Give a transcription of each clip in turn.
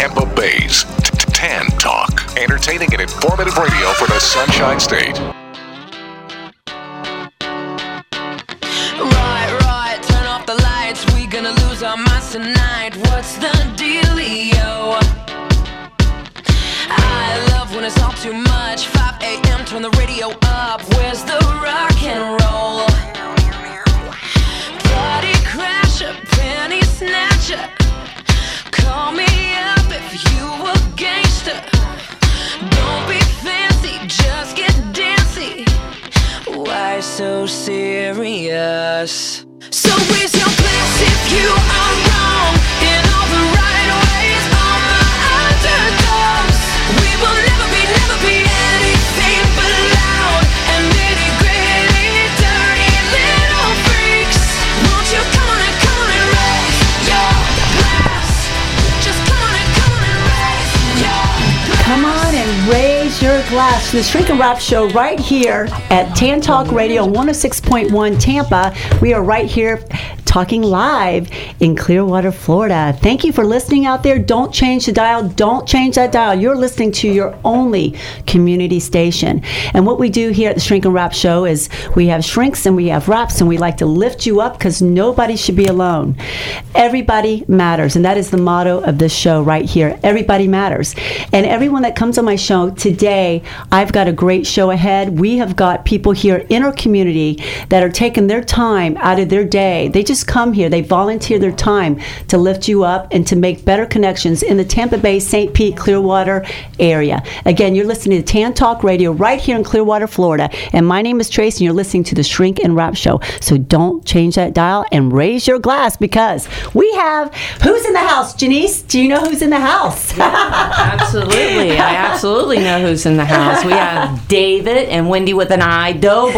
Tampa Bay's Tan Talk. Entertaining and informative radio for the Sunshine State. Right, turn off the lights. We gonna lose our minds tonight. What's the dealio? I love when it's all too much. 5 a.m., turn the radio up. Where's the rock and roll? Party crasher, penny snatcher. Call me up if you a gangster. Don't be fancy, just get dancy. Why so serious? So raise your glass if you are wrong in all the right ways. All my underdogs, we will never be anything but loud and nitty gritty, dirty little freaks. Won't you come on and raise your glass? Just come on and raise your glass. Come on and raise your glass. The Shrink and Wrap Show right here at Tan Talk Radio 106.1 Tampa. We are right here talking live in Clearwater, Florida. Thank you for listening out there. Don't change the dial. Don't change that dial. You're listening to your only community station. And what we do here at the Shrink and Wrap Show is we have shrinks and we have wraps, and we like to lift you up because nobody should be alone. Everybody matters, and that is the motto of this show right here. Everybody matters. And everyone that comes on my show today, I've got a great show ahead. We have got people here in our community that are taking their time out of their day. They just come here. They volunteer their time to lift you up and to make better connections in the Tampa Bay, St. Pete, Clearwater area. Again, you're listening to Tan Talk Radio right here in Clearwater, Florida. And my name is Trace, and you're listening to the Shrink and Wrap Show. So don't change that dial and raise your glass, because we have, who's in the house? Janice, do you know who's in the house? Absolutely. I absolutely know who's in the house. We have David and Wendy with an I, Doble.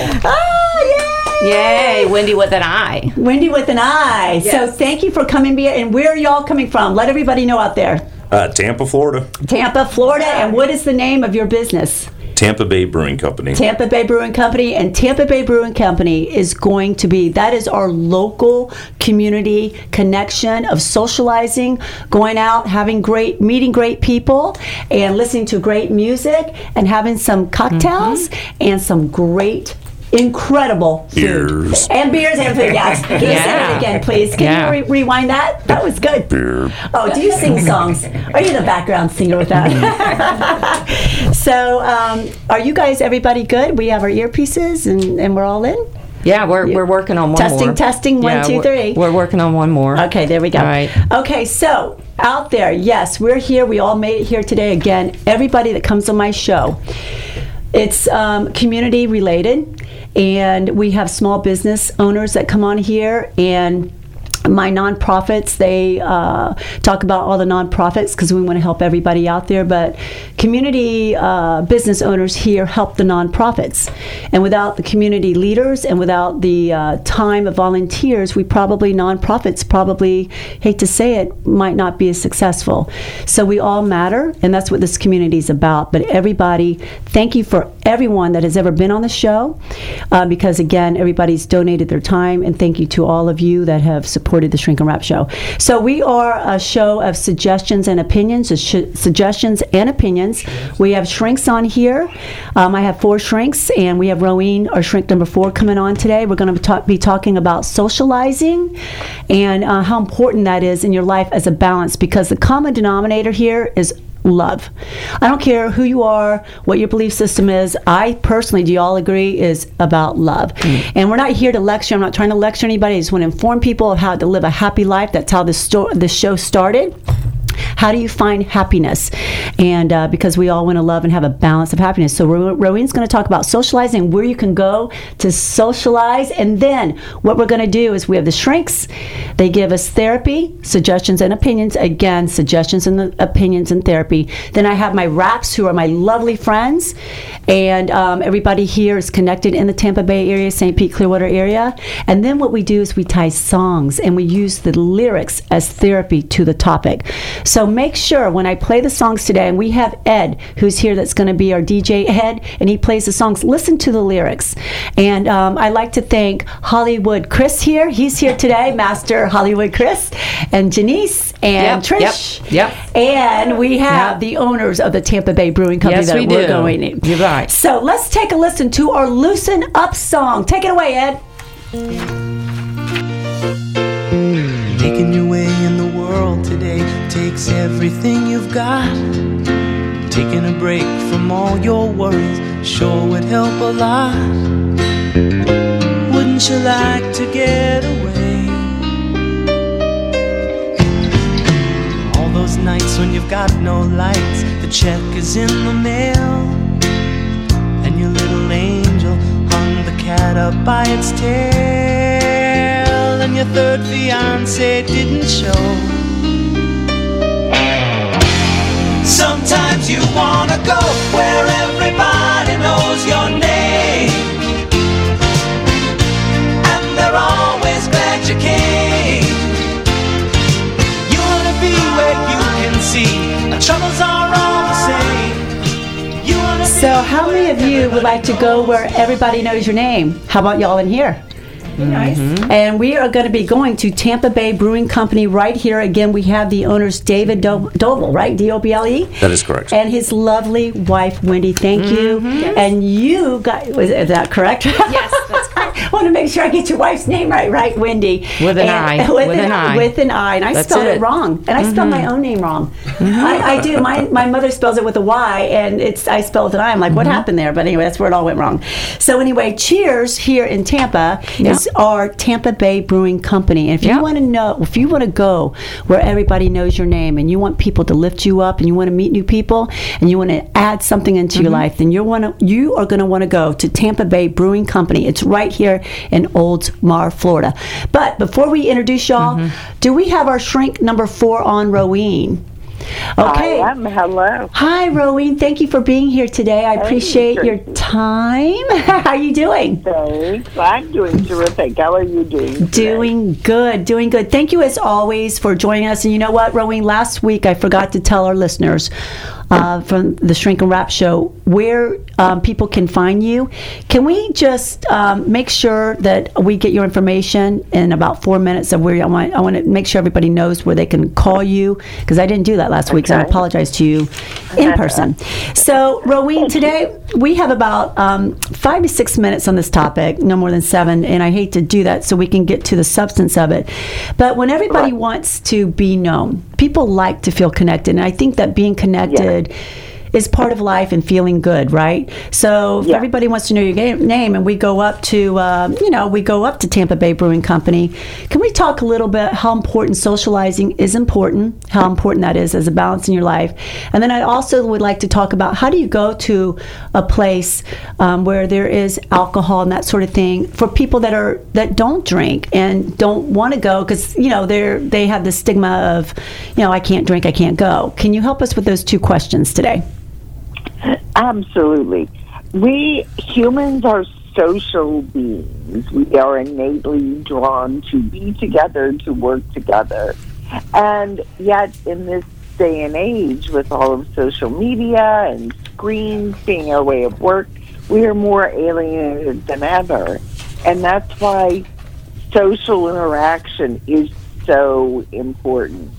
Oh, yay! Yay, Wendy with an I. Wendy with an I. Yes. So thank you for coming here. And where are y'all coming from? Let everybody know out there. Tampa, Florida. Tampa, Florida. And what is the name of your business? Tampa Bay Brewing Company. Tampa Bay Brewing Company. And Tampa Bay Brewing Company is going to be, that is our local community connection of socializing, going out, meeting great people, and listening to great music, and having some cocktails and some great, incredible beers. Food. And beers and food, yes. Can you say it again, please? Can you rewind that? That was good. Beer. Oh, do you sing songs? Are you the background singer with that? So, are you guys, everybody good? We have our earpieces and we're all in? Yeah, we're working on one more. Testing, 1, 2, 3. We're working on one more. Okay, there we go. All right. Okay, so out there, yes, we're here. We all made it here today. Again, everybody that comes on my show, it's community related, and we have small business owners that come on here, and my nonprofits, they talk about all the nonprofits because we want to help everybody out there, but community business owners here help the nonprofits. And without the community leaders and without the time of volunteers, nonprofits probably, hate to say it, might not be as successful. So we all matter, and that's what this community is about. But everybody, thank you for everyone that has ever been on the show, because again, everybody's donated their time, and thank you to all of you that have supported the Shrink and Wrap Show. So we are a show of suggestions and opinions. We have shrinks on here. I have 4 shrinks, and we have Rowene, our shrink number 4, coming on today. We're going to be talking about socializing and how important that is in your life as a balance, because the common denominator here is love. I don't care who you are, what your belief system is. I personally, do you all agree, is about love. And we're not here to lecture. I'm not trying to lecture anybody. I just want to inform people of how to live a happy life. That's how this show started. How do you find happiness? And because we all want to love and have a balance of happiness. So Rowene's going to talk about socializing, where you can go to socialize. And then what we're going to do is we have the shrinks. They give us therapy, suggestions and opinions. Again, suggestions and opinions and therapy. Then I have my wraps, who are my lovely friends. And everybody here is connected in the Tampa Bay area, St. Pete, Clearwater area. And then what we do is we tie songs, and we use the lyrics as therapy to the topic. So make sure when I play the songs today, and we have Ed, who's here, that's going to be our DJ Ed, and he plays the songs, listen to the lyrics. And I'd like to thank Hollywood Chris here. He's here today, Master Hollywood Chris, and Janice, and Trish. Yep. And we have the owners of the Tampa Bay Brewing Company Yes, that we we're do. going in. You're right. So let's take a listen to our Loosen Up song. Take it away, Ed. Making your way in the world today takes everything you've got. Taking a break from all your worries sure would help a lot. Wouldn't you like to get away? All those nights when you've got no lights, the check is in the mail, and your little angel hung the cat up by its tail, and your third fiancé didn't show. Sometimes you wanna go where everybody knows your name, and they're always glad you came. You wanna be where you can see our troubles are all the same. You wanna be So how many of you would like to go where everybody knows your name? How about y'all in here? Nice. And we are going to be going to Tampa Bay Brewing Company right here. Again, we have the owners, David Doble, right? D-O-B-L-E? That is correct. And his lovely wife, Wendy. Thank you. And you got, is that correct? Yes, that's correct. I want to make sure I get your wife's name right, Wendy. With an I. With an I. With an I. And I That's spelled it it. wrong. And I spelled my own name wrong. I do. My mother spells it with a Y, and I spelled an I. I'm like, what happened there? But anyway, that's where it all went wrong. So anyway, Cheers here in Tampa is our Tampa Bay Brewing Company. And if you want to know, if you want to go where everybody knows your name, and you want people to lift you up, and you want to meet new people, and you want to add something into your life, then you are going to want to go to Tampa Bay Brewing Company. It's right here in Oldsmar, Florida. But before we introduce y'all, do we have our shrink number 4 on, Rowene? Okay. I am. Hello. Hi, Rowene. Thank you for being here today. I appreciate your time. How are you doing? Thanks. I'm doing terrific. How are you doing today? Doing good. Thank you, as always, for joining us. And you know what, Rowene? Last week, I forgot to tell our listeners from the Shrink and Wrap Show where people can find you. Can we just make sure that we get your information in about 4 minutes of where I want to make sure everybody knows where they can call you, because I didn't do that last week, so I apologize to you in person. So, Rowene, today we have about 5 to 6 minutes on this topic, no more than 7, and I hate to do that so we can get to the substance of it. But when everybody wants to be known, people like to feel connected, and I think that being connected is part of life and feeling good, right? So if everybody wants to know your name, and we go up to, Tampa Bay Brewing Company, can we talk a little bit how important socializing is important, how important that is as a balance in your life? And then I also would like to talk about how do you go to a place where there is alcohol and that sort of thing for people that don't drink and don't want to go because, they have the stigma of, I can't drink, I can't go. Can you help us with those 2 questions today? Absolutely. We humans are social beings. We are innately drawn to be together, to work together. And yet, in this day and age, with all of social media and screens being our way of work, we are more alienated than ever. And that's why social interaction is so important.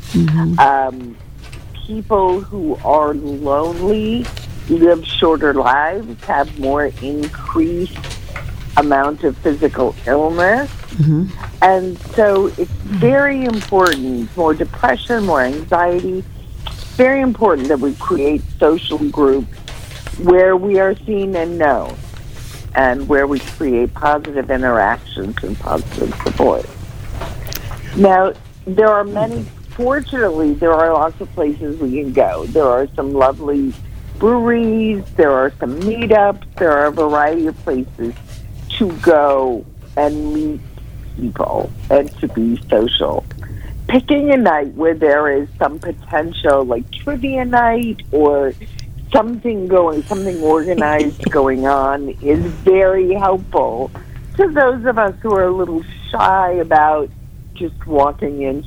People who are lonely live shorter lives, have more increased amount of physical illness. And so it's very important, more depression, more anxiety. Very important that we create social groups where we are seen and known, and where we create positive interactions and positive support. Now, there are fortunately, there are lots of places we can go. There are some lovely breweries, there are some meetups, there are a variety of places to go and meet people and to be social. Picking a night where there is some potential, like trivia night or something organized going on, is very helpful to those of us who are a little shy about just walking into a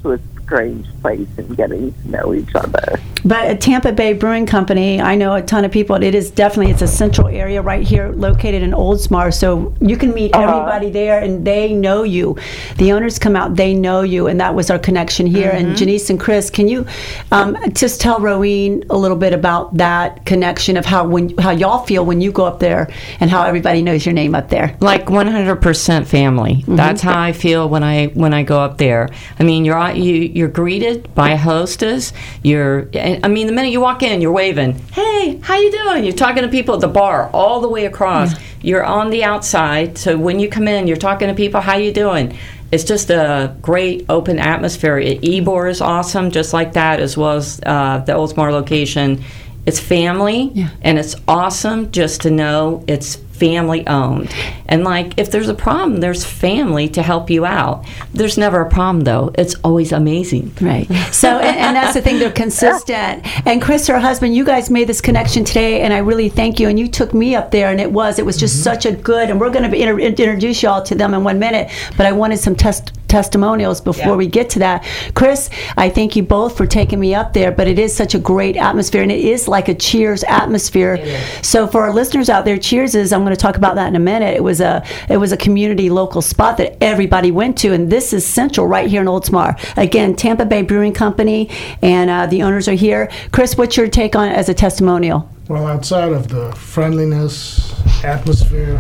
strange place and getting to know each other. But at Tampa Bay Brewing Company, I know a ton of people. It's a central area right here, located in Oldsmar. So you can meet everybody there, and they know you. The owners come out, they know you, and that was our connection here. And Janice and Chris, can you just tell Rowene a little bit about that connection of how y'all feel when you go up there, and how everybody knows your name up there? Like 100% family. That's how I feel when I go up there. I mean, you're greeted by a hostess. The minute you walk in, you're waving, "Hey, how you doing?" You're talking to people at the bar all the way across. You're on the outside, so when you come in, you're talking to people, "How you doing?" It's just a great open atmosphere. Ybor is awesome, just like that, as well as the Oldsmar location. It's family, and it's awesome just to know it's family owned. And like, if there's a problem, there's family to help you out. There's never a problem, though. It's always amazing. Right. So, and that's the thing, they're consistent. And Chris, her husband, you guys made this connection today, and I really thank you. And you took me up there, and it was just such a good, and we're going to introduce y'all to them in 1 minute, but I wanted some testimonials before we get to that. Chris, I thank you both for taking me up there, but it is such a great atmosphere, and it is like a Cheers atmosphere. So for our listeners out there, Cheers is, I'm going to talk about that in a minute. It was a community local spot that everybody went to, and this is central right here in Oldsmar. Again, Tampa Bay Brewing Company, and the owners are here. Chris, what's your take on it as a testimonial? Well, outside of the friendliness, atmosphere,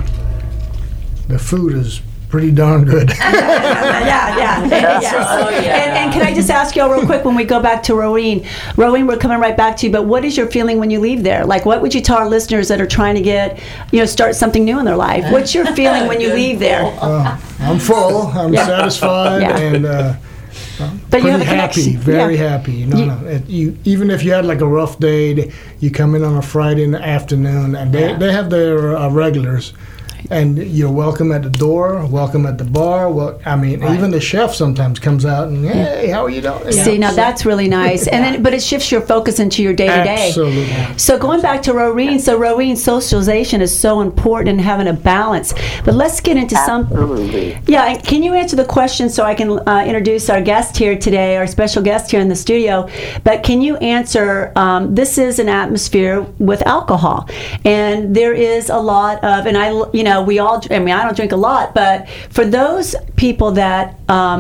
the food is pretty darn good. Yeah. And can I just ask y'all real quick when we go back to Rowene? Rowene, we're coming right back to you, but what is your feeling when you leave there? Like, what would you tell our listeners that are trying to start something new in their life? What's your feeling when you leave there? I'm full. I'm satisfied, and but you have a happy, very happy. Even if you had like a rough day, you come in on a Friday in the afternoon, and they have their regulars. And you're welcome at the door, welcome at the bar. Well, even the chef sometimes comes out and, "Hey, how are you doing?" See, now that's really nice. And then, but it shifts your focus into your day-to-day. Absolutely. So going back to Rowene, socialization is so important in having a balance. But let's get into Absolutely. Yeah, can you answer the question so I can introduce our guest here today, our special guest here in the studio? But can you answer, this is an atmosphere with alcohol. And there is a lot of, and we all, I don't drink a lot, but for those people that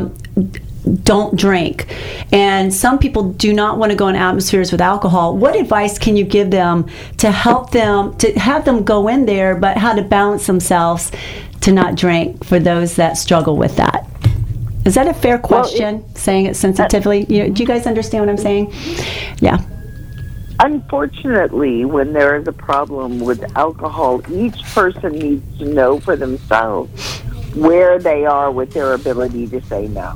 don't drink, and some people do not want to go in atmospheres with alcohol, what advice can you give them to help them, to have them go in there, but how to balance themselves to not drink for those that struggle with that? Is that a fair question, saying it sensitively? Do you guys understand what I'm saying? Yeah. Unfortunately, when there is a problem with alcohol, each person needs to know for themselves where they are with their ability to say no.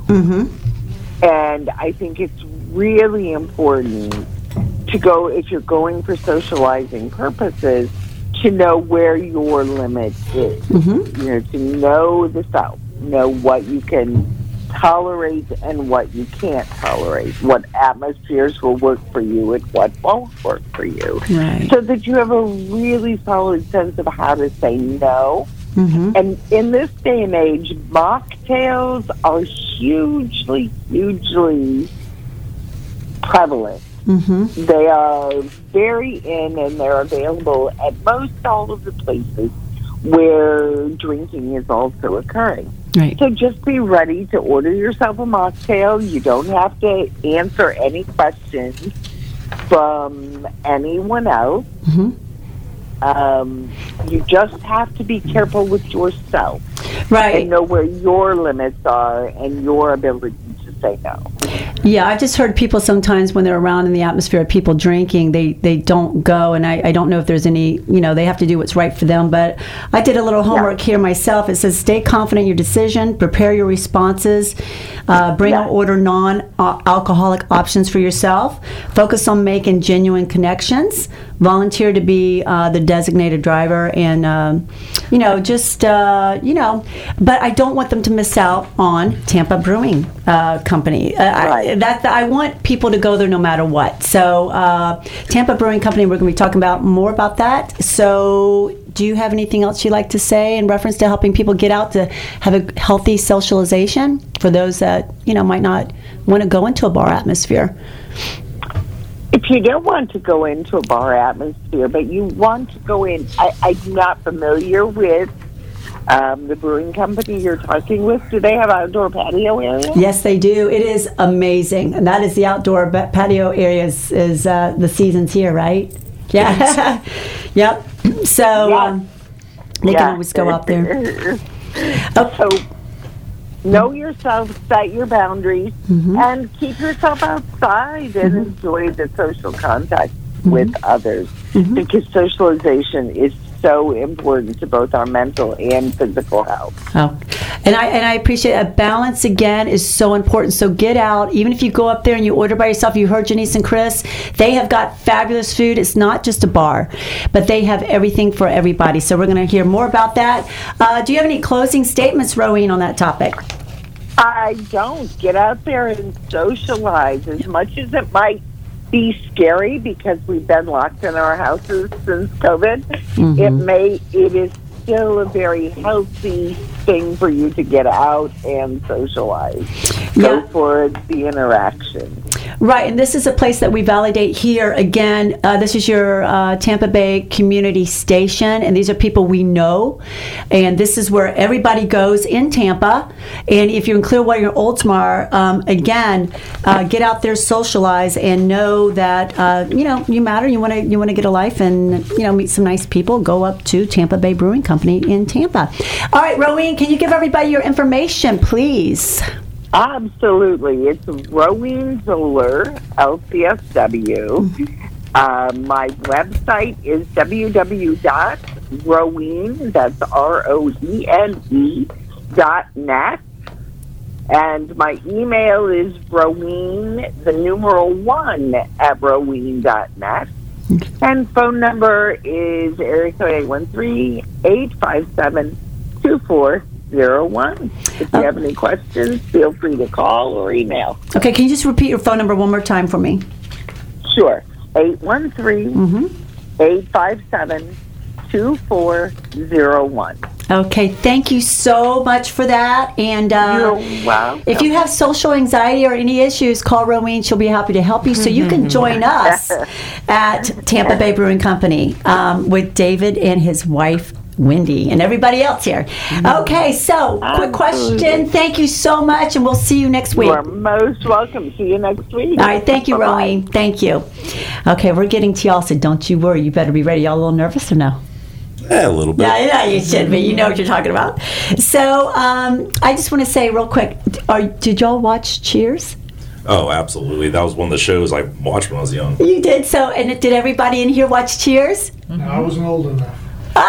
And I think it's really important to go, if you're going for socializing purposes, to know where your limit is. To know the self, know what you can tolerate and what you can't tolerate, what atmospheres will work for you and what won't work for you, so that you have a really solid sense of how to say no. And in this day and age, mocktails are hugely prevalent. They are very in, and they're available at most all of the places where drinking is also occurring. So just be ready to order yourself a mocktail. You don't have to answer any questions from anyone else. You just have to be careful with yourself. And know where your limits are and your ability to say no. Yeah, I've just heard people sometimes when they're around in the atmosphere of people drinking, they don't go, and I don't know if there's any, they have to do what's right for them, but I did a little homework here myself. It says, stay confident in your decision, prepare your responses, bring or order non-alcoholic options for yourself, focus on making genuine connections, volunteer to be the designated driver, and but I don't want them to miss out on Tampa Brewing Company. Right. I want people to go there no matter what. So Tampa Brewing Company, we're going to be talking about more about that. So do you have anything else you'd like to say in reference to helping people get out to have a healthy socialization for those that might not want to go into a bar atmosphere? If you don't want to go into a bar atmosphere, but you want to go in, I'm not familiar with the brewing company you're talking with. Do they have outdoor patio area? Yes, they do. It is amazing. And that is the outdoor patio area is the season's here, right? Yeah. Yep. So they can always go out there. So know yourself, set your boundaries, and keep yourself outside and enjoy the social contact with others, because socialization is so important to both our mental and physical health. Oh, and I appreciate a balance again is so important. So get out, even if you go up there and you order by yourself. You heard Janice and Chris; they have got fabulous food. It's not just a bar, but they have everything for everybody. So we're going to hear more about that. Do you have any closing statements, Roween, on that topic? I don't. Get out there and socialize. As much as it might be scary because we've been locked in our houses since COVID, it is still a very healthy thing for you to get out and socialize. Go for the interaction. Right, and this is a place that we validate here. Again, this is your Tampa Bay community station, and these are people we know. And this is where everybody goes in Tampa. And if you're in Clearwater or Oldsmar, again, get out there, socialize, and know that you matter. You want to get a life, and meet some nice people. Go up to Tampa Bay Brewing Company in Tampa. All right, Roween, can you give everybody your information, please? Absolutely. It's Roween Zoller, LCSW. My website is www.roween, that's ROENE.net. And my email is Roween, the numeral 1 at roween.net. And phone number is area code 813-857-2401. If you have any questions, feel free to call or email. Okay, can you just repeat your phone number one more time for me? Sure. 813-857-2401. Okay, thank you so much for that. And You're welcome. if you have social anxiety or any issues, call Roween. She'll be happy to help you. So you can join us at Tampa Bay Brewing Company with David and his wife, Wendy, and everybody else here. Okay, so quick question. Thank you so much, and we'll see you next week. You are most welcome. See you next week. All right, thank you, Roween. Thank you. Okay, we're getting to y'all, so don't you worry. You better be ready. Y'all a little nervous or no? Yeah, a little bit. Yeah, you should be. You know what you're talking about. So I just want to say real quick, did y'all watch Cheers? Oh, absolutely. That was one of the shows I watched when I was young. You did? So, and did everybody in here watch Cheers? No, I wasn't old enough. Oh,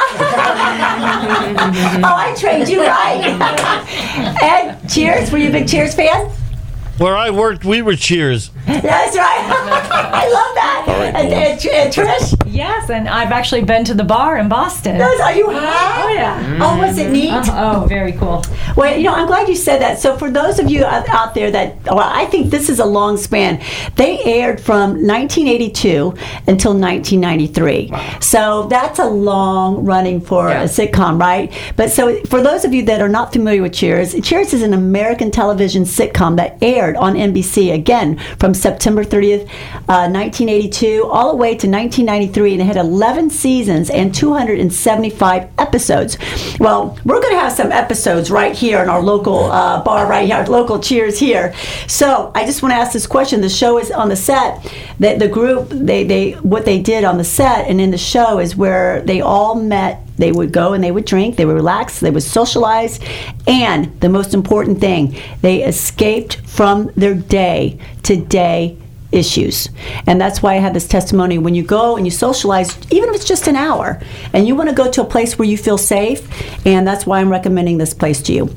I trained you right. Ed, Cheers? Were you a big Cheers fan? Where I worked, we were Cheers. That's right. I love that. All right, and Trish? Yes, and I've actually been to the bar in Boston. Are you high? Oh, yeah. Oh, was it neat? Oh, very cool. Well, I'm glad you said that. So for those of you out there I think this is a long span. They aired from 1982 until 1993. So that's a long running for a sitcom, right? But so for those of you that are not familiar with Cheers is an American television sitcom that aired on NBC, again, from September 30th, 1982, all the way to 1993, and it had 11 seasons and 275 episodes. Well, we're going to have some episodes right here in our local bar right here, our local Cheers here. So I just want to ask this question. The show is on the set. The group, what they did on the set and in the show is where they all met. They would go and they would drink, they would relax, they would socialize, and the most important thing, they escaped from their day-to-day issues. And that's why I have this testimony. When you go and you socialize, even if it's just an hour, and you want to go to a place where you feel safe, and that's why I'm recommending this place to you.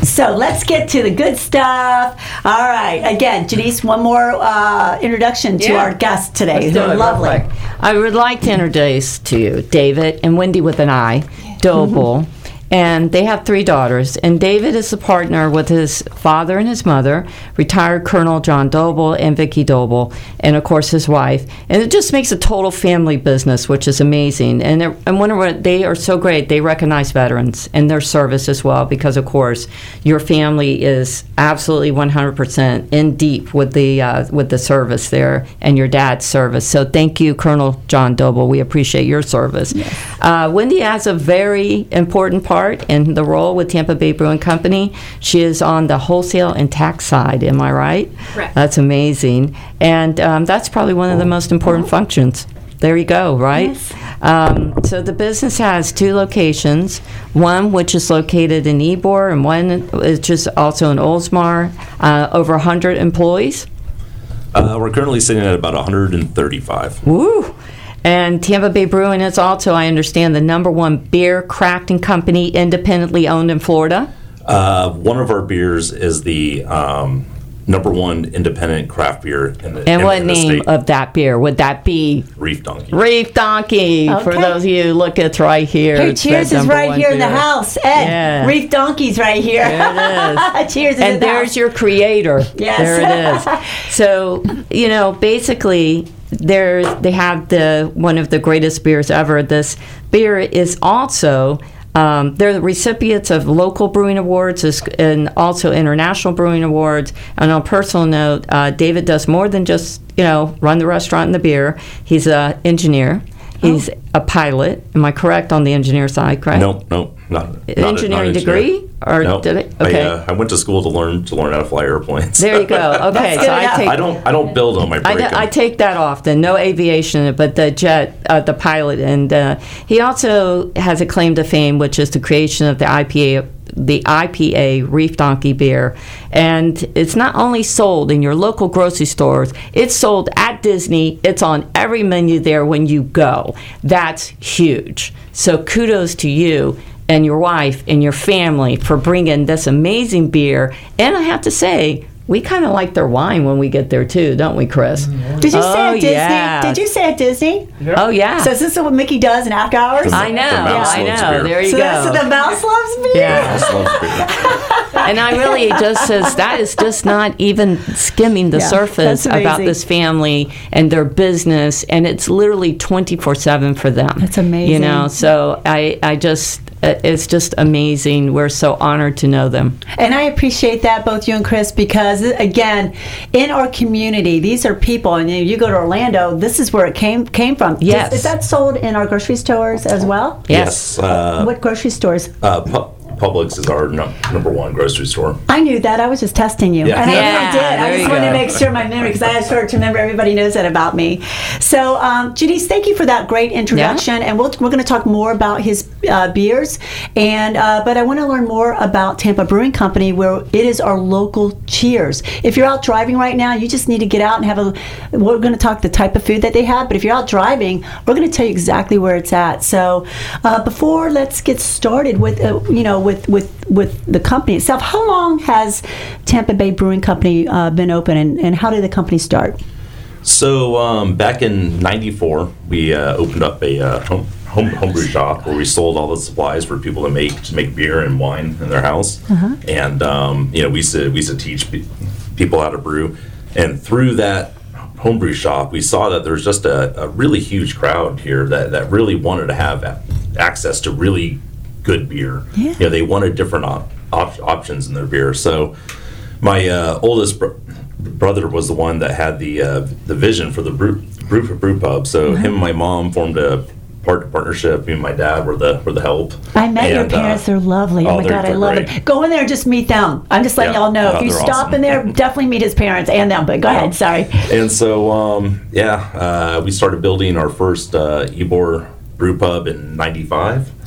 So let's get to the good stuff. All right. Again, Janice, one more introduction to our guests today. They're lovely. I would like to introduce to you David and Wendy with an I, Doble. And they have 3 daughters. And David is a partner with his father and his mother, retired Colonel John Doble and Vicki Doble, and of course his wife. And it just makes a total family business, which is amazing. And they are so great. They recognize veterans and their service as well, because of course your family is absolutely 100% in deep with the service there and your dad's service. So thank you, Colonel John Doble. We appreciate your service. Yes. Wendy has a very important part in the role with Tampa Bay Brewing Company. She is on the wholesale and tax side. Am I right? Correct. That's amazing. And that's probably one of the most important functions. There you go, right? Yes. So the business has 2 locations, one which is located in Ybor and one which is also in Oldsmar, over 100 employees. We're currently sitting at about 135. Woo! And Tampa Bay Brewing is also, I understand, the #1 beer crafting company independently owned in Florida. One of our beers is the #1 independent craft beer in the And what in the name state. of that beer would that be? Reef Donkey. Reef Donkey. Okay. For those of you, look, it's right here. Hey, It's cheers that is right #1 here in the beer. house. Ed, Yeah. Reef Donkey's right here. There it is. Cheers is in And the there's house. your creator. Yes. There it is. So, basically, they have one of the greatest beers ever. This beer is also, they're the recipients of local brewing awards and also international brewing awards. And on a personal note, David does more than just, run the restaurant and the beer. He's an engineer. He's a pilot. Am I correct on the engineer side, correct? No, not Engineering degree? Or no. did it? Okay. I went to school to learn how to fly airplanes. There you go. Okay, so I don't build them. I break them. I take that off. Then no aviation, but the jet, the pilot, and he also has a claim to fame, which is the creation of the IPA Reef Donkey beer, and it's not only sold in your local grocery stores. It's sold at Disney. It's on every menu there when you go. That's huge. So kudos to you and your wife and your family for bringing this amazing beer. And I have to say, we kind of like their wine when we get there too, don't we, Chris? Did you say at Disney? Yeah. Did you say at Disney? Oh yeah. So is this what Mickey does in after hours? I know. I know. There you so go. That's the mouse loves beer. Yeah. Mouse loves beer. And I really just says that is just not even skimming the surface that's about amazing. this family and their business, and it's literally 24/7 for them. That's amazing. So I just it's just amazing. We're so honored to know them. And I appreciate that, both you and Chris, because again, in our community, these are people, and you go to Orlando, this is where it came from. Yes. Is that sold in our grocery stores as well? Yes. What grocery stores? Publix is our #1 grocery store. I knew that. I was just testing you. Yeah. And I Yeah, really did. I there just you wanted to go. make sure my memory, because I had to remember everybody knows that about me. So, Janice, thank you for that great introduction. And we're going to talk more about his beers. And but I want to learn more about Tampa Brewing Company, where it is our local cheers. If you're out driving right now, you just need to get out and have we're going to talk the type of food that they have. But if you're out driving, we're going to tell you exactly where it's at. So let's get started with, with the company itself. How long has Tampa Bay Brewing Company been open, and how did the company start? So back in '94, we opened up a homebrew shop where we sold all the supplies for people to make beer and wine in their house. And we used to teach people how to brew. And through that homebrew shop, we saw that there's just a really huge crowd here that really wanted to have access to really good beer. Yeah. They wanted different options in their beer. So my oldest brother was the one that had the vision for the brew pub. So him and my mom formed a partnership. Me and my dad were the help. I met your parents. They're lovely. Oh my God, I love it. Go in there and just meet them. I'm just letting y'all know. If you stop awesome. in there, definitely meet his parents and them. But go ahead. Sorry. And so, we started building our first Ybor brew pub in '95.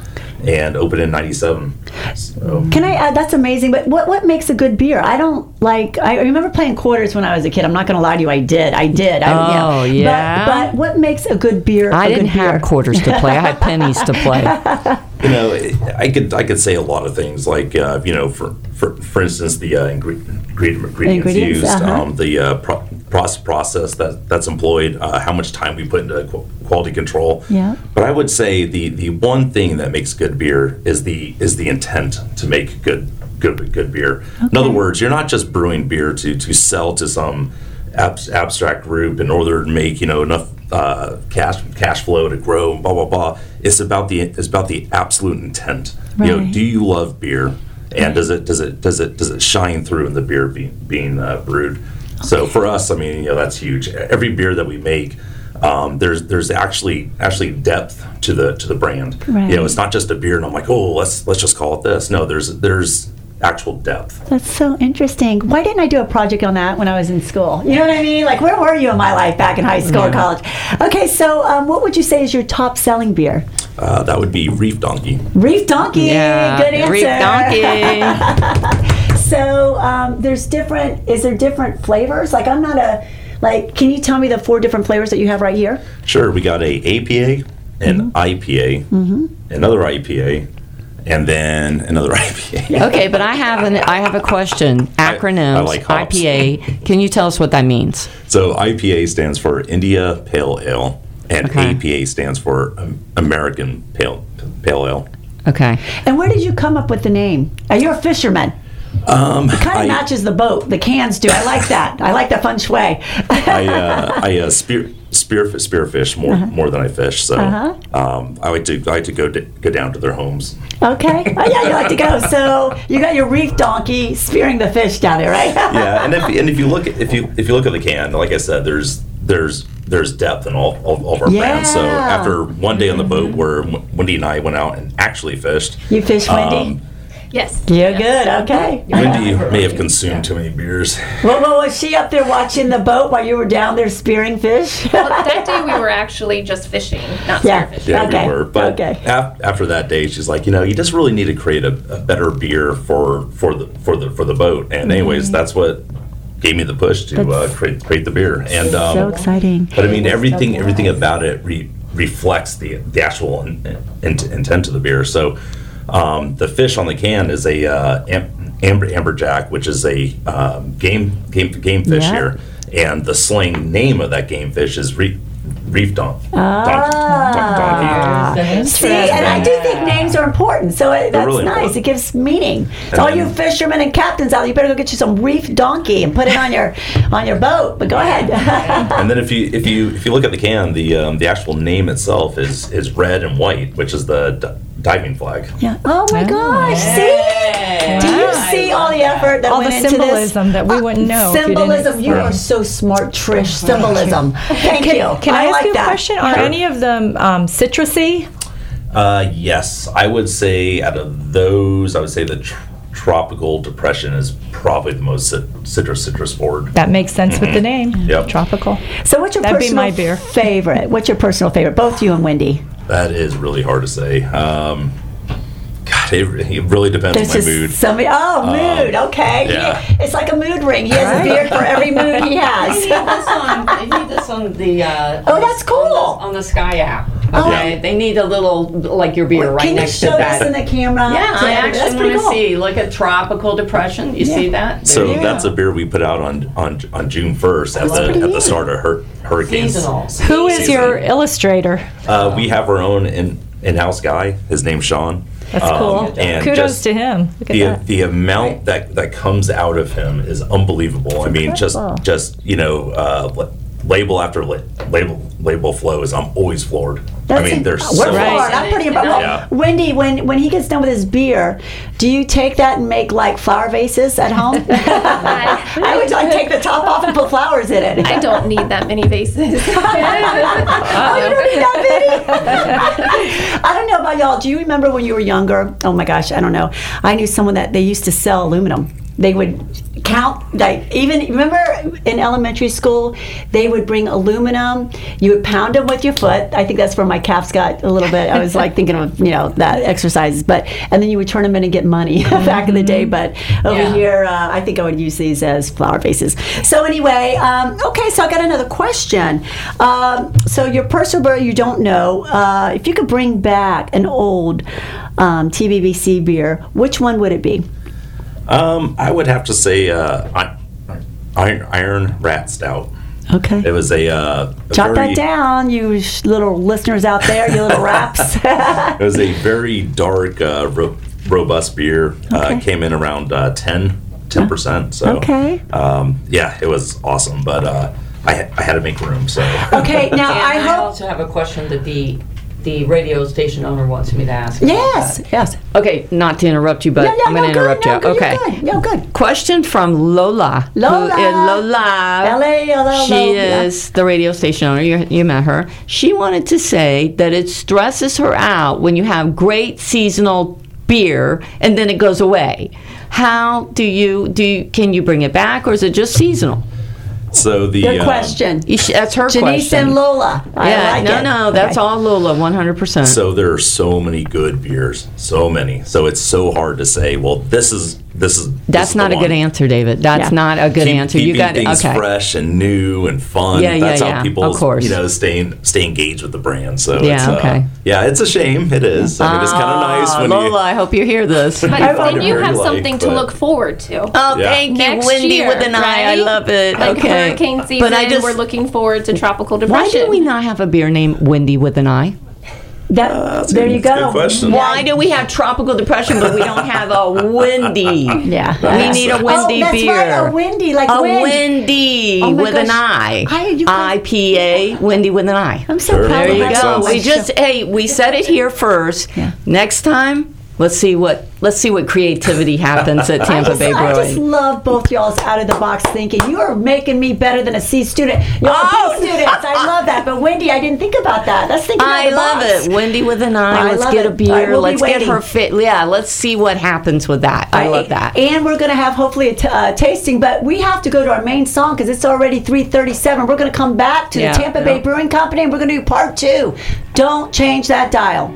and opened in '97. So. Can I? That's amazing. But what makes a good beer? I don't like. I remember playing quarters when I was a kid. I'm not going to lie to you. I did. Oh, yeah. But what makes a good beer? I didn't good beer? have quarters to play. I had pennies to play. You know, I could say a lot of things like you know, for instance, the ingredients used, the process that's employed, how much time we put into quality control. Yeah. But I would say the one thing that makes good beer is the intent to make good beer. Okay. In other words, you're not just brewing beer to sell to some abstract group in order to make, you know, enough cash flow to grow, blah blah blah. It's about the absolute intent. Right. You know, do you love beer, and does it shine through in the beer being brewed? So for us, I mean, you know, that's huge. Every beer that we make, there's actually depth to the brand. Right. You know, it's not just a beer, and I'm like, oh, let's just call it this. No, there's actual depth. That's so interesting. Why didn't I do a project on that when I was in school? You know what I mean? Like, where were you in my life back in high school or college? Okay, so what would you say is your top selling beer? That would be Reef Donkey. Reef Donkey. Yeah, Good answer. Reef Donkey. So is there different flavors? Like, I'm not can you tell me the 4 different flavors that you have right here? Sure, we got a APA, an IPA, another IPA, and then another IPA. Okay, but I have a question. Acronyms. I like hops. IPA. Can you tell us what that means? So IPA stands for India Pale Ale, and Okay. APA stands for American Pale Ale. Okay. And where did you come up with the name? You're a fisherman. It kind of matches the boat. The cans do. I like that. I like the feng shui. I spearfish more than I fish, so I like to go down to their homes. Okay. Oh, yeah, you like to go. So you got your Reef Donkey spearing the fish down there, right? Yeah, and if you look at the can, like I said, there's depth in all of our brands. So after one day on the boat where Wendy and I went out and actually fished. You fish, Wendy? Yes. You're good. Okay. Wendy may have consumed too many beers. Well, was she up there watching the boat while you were down there spearing fish? Well, that day we were actually just fishing, not spearfishing. Yeah, Okay. we were. But after that day, she's like, you know, you just really need to create a better beer for the boat. And anyways, that's what gave me the push to create the beer. And so exciting. But I mean, everything about it reflects the actual intent of the beer. So. The fish on the can is a amberjack, which is a game fish here, and the slang name of that game fish is reef donkey. See, and I do think names are important, so that's really nice. important. It gives meaning. And So all then- you fishermen and captains out there, you better go get you some Reef Donkey and put it on your boat. But go ahead. And then if you look at the can, the actual name itself is red and white, which is the diving flag. Yeah. Oh my gosh! See? Do you see all the effort that All went the into symbolism that we wouldn't know if you didn't Symbolism. You are so smart, Trish. Symbolism. Thank you. Can I ask like you a that. question? Are any of them citrusy? Yes, I would say out of those, I would say the tropical depression is probably the most citrus forward. That makes sense with the name. Yep. Tropical. So what's your That'd be personal my beer. favorite? What's your personal favorite? Both you and Wendy. That is really hard to say. God, it really depends on my mood. Mood. Okay. yeah. It's like a mood ring. He has a beer for every mood he has. They need this on the. Oh, that's cool. On the Sky app. Okay. They need a little like your beer right Can you next to show that. this in the camera? Yeah, I That's actually pretty want to cool. see. Look at Tropical Depression. You see that? So There you that's go. a beer we put out on June 1st at the start of hurricanes. Seasonal. Who is your illustrator? We have our own in-house guy. His name's Sean. That's cool. And Kudos just to him. Look at that. the amount that comes out of him is unbelievable. I mean, incredible. just label after label flows. I'm always floored. I mean, they're so we're floored. I'm pretty impressed. Yeah. Wendy, when he gets done with his beer, do you take that and make like flower vases at home? I would like take the top off and put flowers in it. I don't need that many vases. Oh, you don't need that many? I don't know about y'all. Do you remember when you were younger? Oh my gosh, I don't know. I knew someone that they used to sell aluminum. They would count, like, even, remember in elementary school, they would bring aluminum, you would pound them with your foot. I think that's where my calves got a little bit, I was like thinking of, that exercises, and then you would turn them in and get money back in the day, but over here, I think I would use these as flower vases. So anyway, okay, so I got another question. So your personal beer, you don't know, if you could bring back an old TBBC beer, which one would it be? I would have to say Iron Rat Stout. Okay. It was a jot that down, you little listeners out there, you little raps. It was a very dark, robust beer. Okay. Came in around 10%. So okay. It was awesome, but I had to make room. So okay. Now I also have a question that the radio station owner wants me to ask. Yes. Okay, not to interrupt you, but I'm going to interrupt you. Okay. Good. Question from Lola. Who is Lola? L-A-L-L-O. She is the radio station owner. You met her. She wanted to say that it stresses her out when you have great seasonal beer and then it goes away. How can you bring it back, or is it just seasonal? So good question. That's her Janice question. And Lola. That's all Lola, 100%. So there are so many good beers, so many. So it's so hard to say. Well, this is. That's not a good answer, David. That's not a good answer. You got things fresh and new and fun. That's how people, of course. stay engaged with the brand. So it's a shame. It is. I mean, it's kind of nice when Lola, I hope you hear this. But then you have something to look forward to. Oh, thank you, Wendy with an eye. I love it. Like okay. hurricane season, but we're looking forward to tropical depression. Why do we not have a beer named Wendy with an eye? There you go. Good question. Why do we have tropical depression, but we don't have a windy? We need a windy beer. Right, a windy, like a wind. windy with an eye. IPA, windy with an eye. I'm so proud of that. There you go. We said it here first. Yeah. Next time, let's see what creativity happens at Tampa Bay Brewing. I just love both y'all's out of the box thinking. You are making me better than a C student. You're B students. I love that. But Wendy, I didn't think about that. That's thinking out of the box. I love it. Wendy with an eye. Let's get a beer. Right, let's get her fit. Yeah, let's see what happens with that. I love that. And we're going to have hopefully a tasting, but we have to go to our main song because it's already 3:37. We're going to come back to the Tampa Bay Brewing Company and we're going to do part 2. Don't change that dial.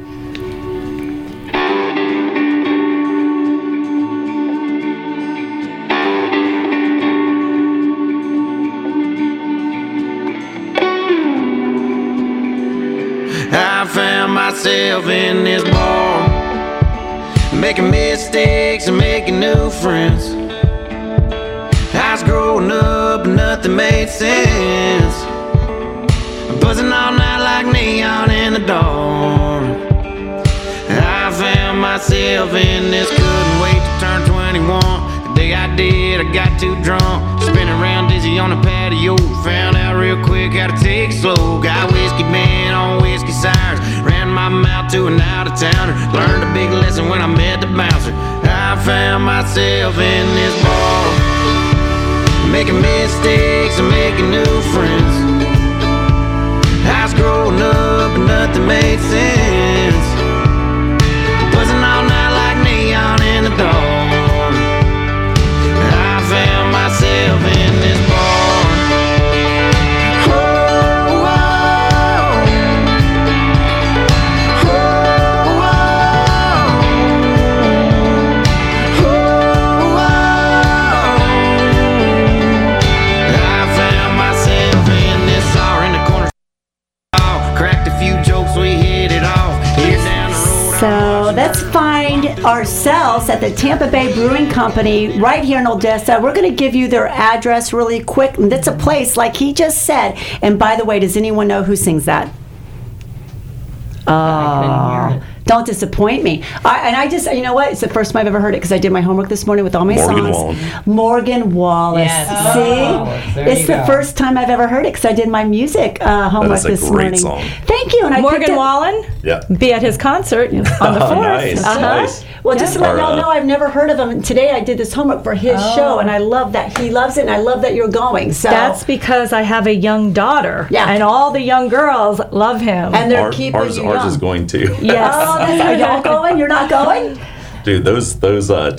I found myself in this bar, making mistakes and making new friends. I was growing up and nothing made sense, buzzing all night like neon in the dark. I found myself in this, couldn't wait to turn 21. The day I did, I got too drunk, spinning around dizzy on the patio. Found out real quick how to take it slow. Got whiskey man on whiskey sirens, ran my mouth to an out-of-towner. Learned a big lesson when I met the bouncer. I found myself in this bar, making mistakes and making new friends. I was growing up and nothing made sense, buzzing all night like neon in the dark. I found myself in this bar. Oh, oh, oh, oh, oh. I found myself in this bar in the corner. Cracked a few jokes, we hit it off. Here down the road. So let's find ourselves at the Tampa Bay Brewing Company right here in Odessa. We're going to give you their address really quick. And it's a place like he just said. And by the way, does anyone know who sings that? I couldn't hear it. Don't disappoint me. You know what? It's the first time I've ever heard it because I did my homework this morning with all my songs. Morgan Wallen. Yes. See? It's the first time I've ever heard it because I did my music homework this morning. That is a great song. Thank you. And Morgan Wallen? Yeah. Be at his concert on the 4th. Nice. Well, just to let y'all know, I've never heard of him. And today I did this homework for his show, and I love that he loves it, and I love that you're going. So that's because I have a young daughter. Yeah. And all the young girls love him. And they're keeping you young. Ours is going too. Yes. Are y'all going? You're not going? Dude, those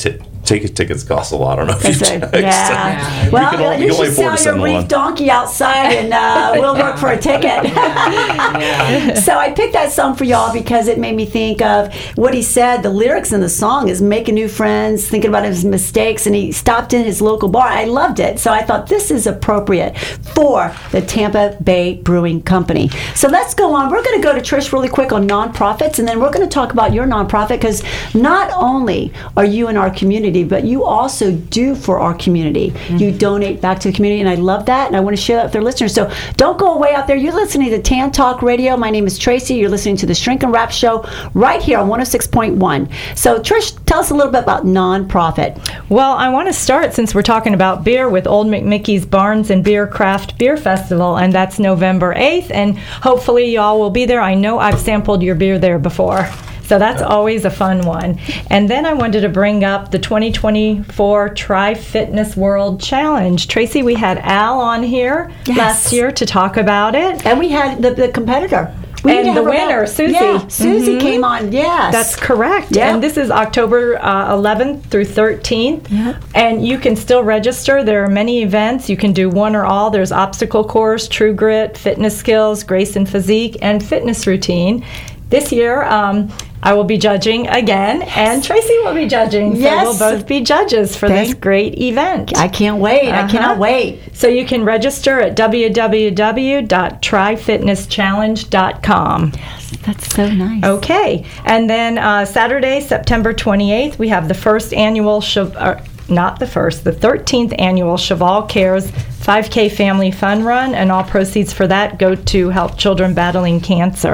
tickets cost a lot. I don't know if That's you right. checked. Yeah. So Well, you you can only should afford to sell your send reef one. donkey outside, and we'll work for a ticket. So I picked that song for y'all because it made me think of what he said. The lyrics in the song is making new friends, thinking about his mistakes, and he stopped in his local bar. I loved it. So I thought this is appropriate for the Tampa Bay Brewing Company. So let's go on. We're going to go to Trish really quick on nonprofits, and then we're going to talk about your nonprofit, because not only are you in our community, but you also do for our community. You donate back to the community, and I love that, and I want to share that with our listeners. So don't go away out there. You're listening to Tan Talk Radio. My name is Tracy. You're listening to the Shrink and Wrap Show right here on 106.1. So Trish, tell us a little bit about nonprofit. Well, I want to start, since we're talking about beer, with Old McMickey's Barns and Beer Craft Beer Festival, and that's November 8th, and hopefully y'all will be there. I know I've sampled your beer there before. So that's always a fun one. And then I wanted to bring up the 2024 Try Fitness World Challenge. Tracy, we had Al on here last year to talk about it. And we had the competitor. We And the winner, Susie. Yeah, Susie came on, yes. That's correct. Yeah. And this is October 11th through 13th. Yeah. And you can still register. There are many events. You can do one or all. There's obstacle course, true grit, fitness skills, grace and physique, and fitness routine. This year, I will be judging again, and Tracy will be judging. So Yes. we'll both be judges for this great event. I can't wait. I cannot wait. So you can register at www.tryfitnesschallenge.com. Yes, that's so nice. Okay. And then Saturday, September 28th, we have the first annual, the 13th annual Cheval Cares 5K Family Fun Run, and all proceeds for that go to help children battling cancer.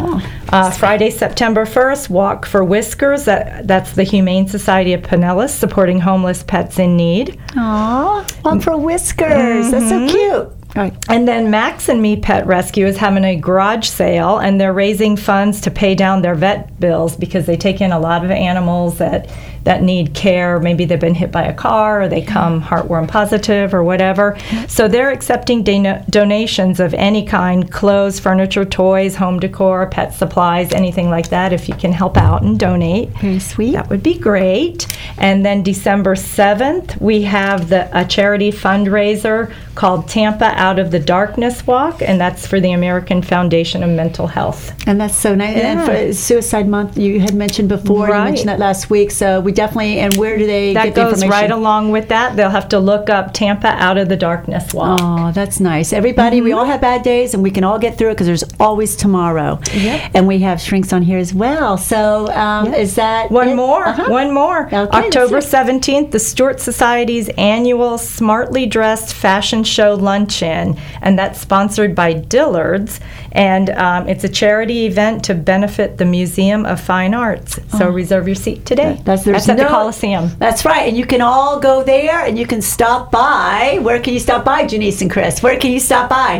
Friday, September 1st, Walk for Whiskers. That's the Humane Society of Pinellas, supporting homeless pets in need. Aw, Walk for Whiskers. That's so cute. Right. And then Max and Me Pet Rescue is having a garage sale, and they're raising funds to pay down their vet bills because they take in a lot of animals that need care. Maybe they've been hit by a car, or they come heartworm positive or whatever. So they're accepting donations of any kind: clothes, furniture, toys, home decor, pet supplies, anything like that. If you can help out and donate, Very sweet. that would be great. And then December 7th, we have a charity fundraiser called Tampa Out of the Darkness Walk, and that's for the American Foundation of Mental Health. And that's so nice. And for Suicide Month, you had mentioned before. Right. You mentioned that last week. So we definitely. And where do they That get the goes information? right along with that. They'll have to look up Tampa Out of the Darkness Walk. Oh, that's nice. Everybody, we all have bad days, and we can all get through it because there's always tomorrow. Yep. And we have shrinks on here as well. So is that One it? more. One more. Okay, October let's see. 17th, the Stuart Society's annual Smartly Dressed Fashion Show Luncheon, and that's sponsored by Dillard's, and it's a charity event to benefit the Museum of Fine Arts. So reserve your seat today. There's That's at the Coliseum. That's right. And you can all go there, and you can stop by. Where can you stop by, Janice and Chris? Where can you stop by?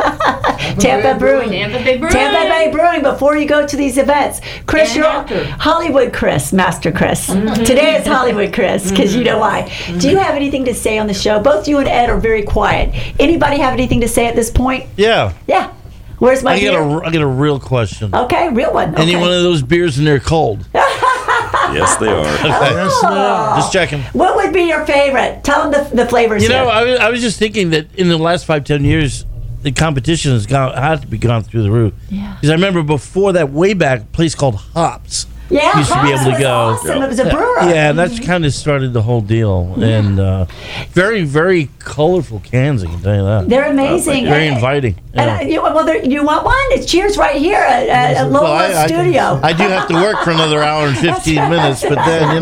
Tampa Brewing. Tampa Bay Brewing. Tampa Bay Brewing before you go to these events. Chris, And you're after. Hollywood Chris, Master Chris. Today is Hollywood Chris, because you know why. Do you have anything to say on the show? Both you and Ed are very quiet. Anybody have anything to say at this point? Yeah. Yeah. Where's my I beer? got a real question. Okay, real one. Okay. Any one of those beers in there cold? Yes, they are. Yes, they are. Just checking. What would be your favorite? Tell them the flavors You know, here. I was just thinking that in the last 5-10 years, the competition has had to be gone through the roof. Yeah. Because I remember before that, way back, a place called Hops. Yeah, used to be Hops able to was go. awesome. It was a brewer. Yeah, and that's kind of started the whole deal. And very, very colorful cans, I can tell you that. They're amazing. Very inviting. And you want one? It's Cheers right here at Lola's Well, studio. I do have to work for another hour and 15 minutes, but then,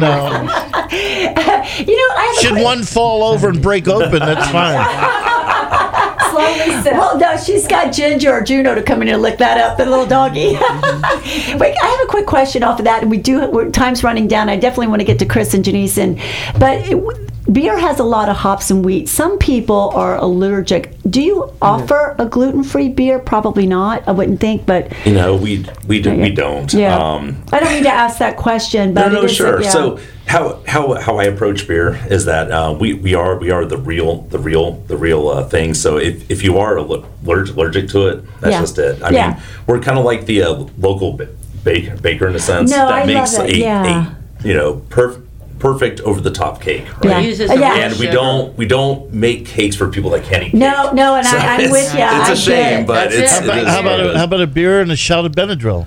I have should one fall over and break open, that's fine. Slowly sip. Well, no, she's got Ginger or Juno to come in and lick that up, the little doggy. Wait, I have a quick question off of that, and time's running down. I definitely want to get to Chris and Janice, but beer has a lot of hops and wheat. Some people are allergic. Do you offer a gluten-free beer? Probably not. I wouldn't think, but We don't. yeah. I don't need to ask that question, but No, it is, sure. yeah. So how I approach beer is that we are the real thing. So if you are allergic to it, that's just it. I mean, we're kind of like the local baker in a sense No, that I makes love it. Yeah. a perfect over the top cake, Yeah. right? Uses Yeah. a lot And of we sugar. don't make cakes for people that can't eat No, cake. no, and So I'm it's- with you. It's I a shame, get but That's it's it. it is How about a beer and a shot of Benadryl?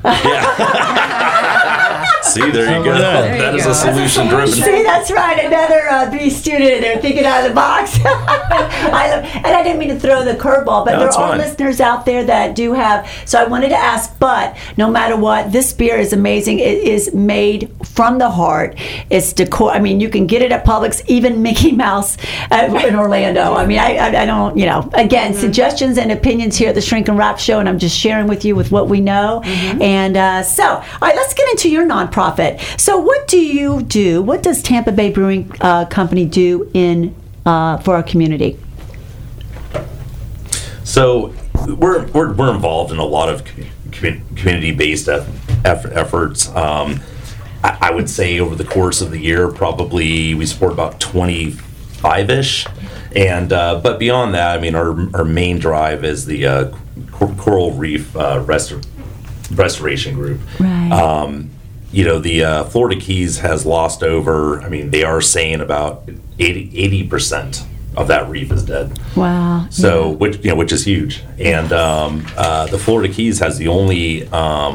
See, there you go. There That you is go. a solution driven. See, that's right. Another B student in there thinking out of the box. And I didn't mean to throw the curveball, but No, there it's are fine. listeners out there that do have. So I wanted to ask, but no matter what, this beer is amazing. It is made from the heart. It's decor. I mean, you can get it at Publix, even Mickey Mouse in Orlando. I mean, I don't, again, suggestions and opinions here at the Shrink and Wrap Show, and I'm just sharing with you with what we know. And so, all right, let's get into your nonprofit. So what do you do? What does Tampa Bay Brewing Company do for our community? So we're involved in a lot of community-based efforts. I would say over the course of the year, probably we support about 25-ish, and but beyond that, I mean, our main drive is the Coral Reef Restoration Group. Right. The Florida Keys has lost over. I mean, they are saying about 80% of that reef is dead. Wow. So, which is huge, and the Florida Keys has the only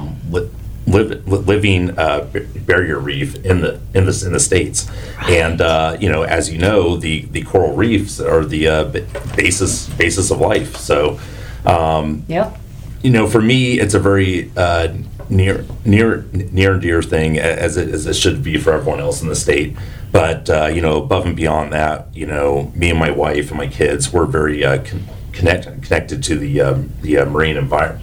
living barrier reef in the states, and as you know, the coral reefs are the basis of life. So, Yep. for me, it's a very near and dear thing, as it should be for everyone else in the state. But above and beyond that, me and my wife and my kids, we're very connected to the marine environment.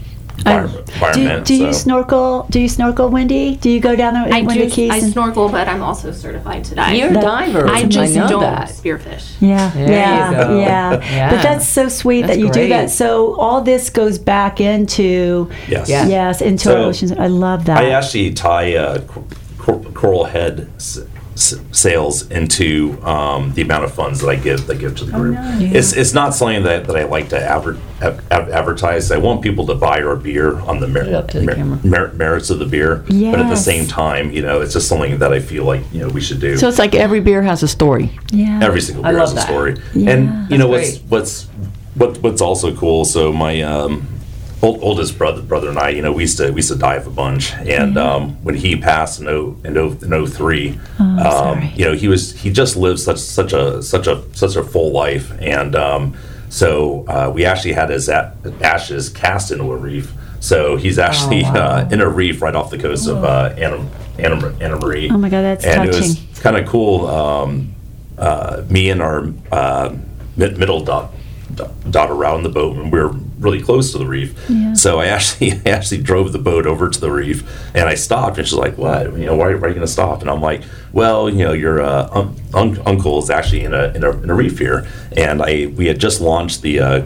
Do you snorkel? Do you snorkel, Wendy? Do you go down there I in the Keys? I snorkel, but I'm also certified to dive. You're a diver. I just know don't that. spearfish. Yeah, There yeah, you go. yeah. Yeah. But that's so sweet That's that you do great. that. So all this goes back into Yes. into So, our oceans. I love that. I actually tie coral head sales into the amount of funds that I give to the group. nice. It's not something that I like to advertise. I want people to buy our beer on the up to the camera. merits of the beer, but at the Yes. same time, it's just something that I feel like we should do. So it's like every beer has a story. yeah. Every single I beer love has a that. story. Yeah. And That's what's also cool. So my oldest brother and I, we used to dive a bunch. And when he passed in 03, sorry. he just lived such a full life. And so we actually had his ashes cast into a reef. So he's actually in a reef right off the coast of Anna Marie. Oh my God, that's and touching. it was kind of cool. Me and our middle daughter were out on the boat, and we were really close to the reef. Yeah. So I actually drove the boat over to the reef, and I stopped. And she's like, "What? Why are you going to stop?" And I'm like, "Well, your uncle is actually in a reef here, and we had just launched the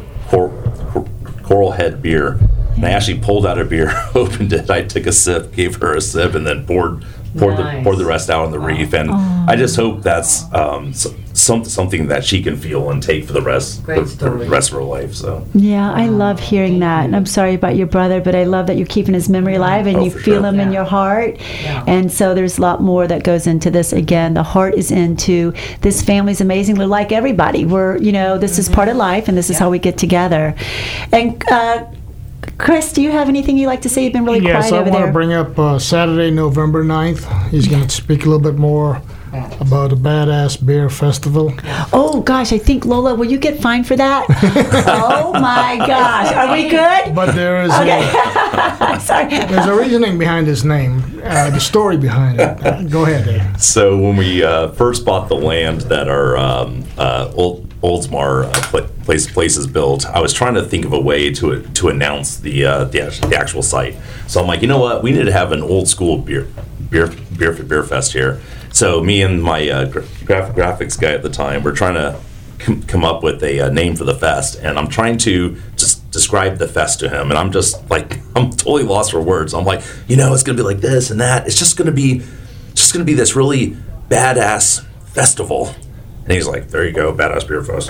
Coral Head beer." And I actually pulled out a beer, opened it, I took a sip, gave her a sip, and then poured Nice. the rest out on the reef. And I just hope that's something that she can feel and take for the rest Great the story. rest of her life. So Yeah, I love hearing that. And I'm sorry about your brother, but I love that you're keeping his memory alive and Oh, you for feel sure. him in your heart. Yeah. And so there's a lot more that goes into this. Again, the heart is into this family's amazing. We're like everybody. We're, this is part of life, and this is how we get together. And Chris, do you have anything you'd like to say? You've been really Yes, quiet I over want there. to bring up Saturday, November 9th. He's going to speak a little bit more about a Badass Beer Festival. Oh gosh, I think Lola, will you get fined for that? Oh my gosh, are we good? But there is Sorry. there's a reasoning behind his name, the story behind it. Go ahead, Dave. So when we first bought the land that our Oldsmar place is built, I was trying to think of a way to announce the actual site. So I'm like, you know what? We need to have an old school beer fest here. So me and my graphics guy at the time, we're trying to come up with a name for the fest, and I'm trying to just describe the fest to him, and I'm just like, I'm totally lost for words. I'm like, it's gonna be like this and that. It's just gonna be this really badass festival. And he's like, there you go, Badass Beer Fest.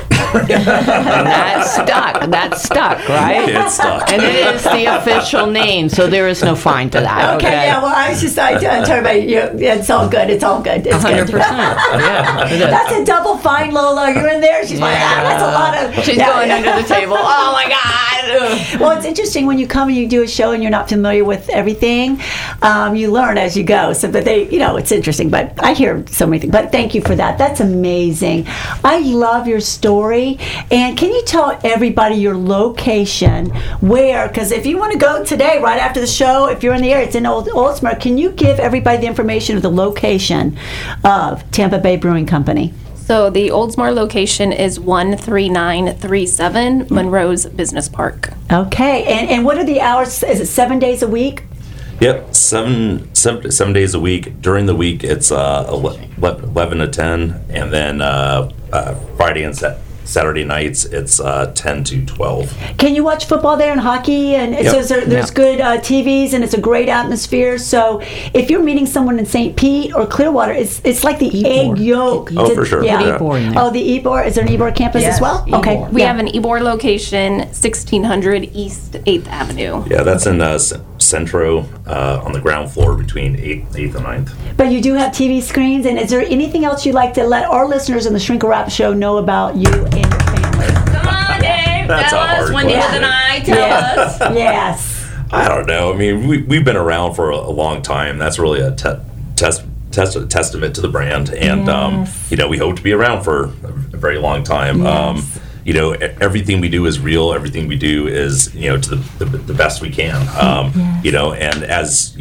That's stuck, right? It's stuck. And it is the official name, so there is no fine to that. Okay, yeah, well, I was just talking about it's all good. It's all good. It's 100%. good. Yeah, it is. That's a double fine, Lola. You're in there. She's like, that's a lot of. She's going under the table. Oh my God. Well, it's interesting when you come and you do a show and you're not familiar with everything. You learn as you go. So, but it's interesting. But I hear so many things. But thank you for that. That's amazing. I love your story. And can you tell everybody your location, where? Because if you want to go today, right after the show, if you're in the area, it's in Oldsmar. Can you give everybody the information of the location of Tampa Bay Brewing Company? So the Oldsmar location is 13937 Monroe's Business Park. Okay. And what are the hours? Is it 7 days a week? Yep, seven days a week. During the week, it's 11 to 10, and then Friday and Saturday nights, it's 10 to 12. Can you watch football there and hockey? And it says there's good TVs, and it's a great atmosphere. So if you're meeting someone in St. Pete or Clearwater, it's like the egg yolk. Oh, for sure. Yeah. Ybor. Oh, the Ybor. Is there an Ybor campus as well? Ybor. Okay. We have an Ybor location, 1600 East 8th Avenue. Yeah, that's in Centro on the ground floor between 8th and 9th. But you do have TV screens, and is there anything else you'd like to let our listeners in the Shrink and Wrap Show know about you and your family? Come on, Dave. That's tell a us hard when you question. and I tell us. Yes. I don't know. I mean, we've been around for a long time. That's really a testament to the brand, and we hope to be around for a very long time. Yes. Everything we do is real. Everything we do is, to the best we can. And as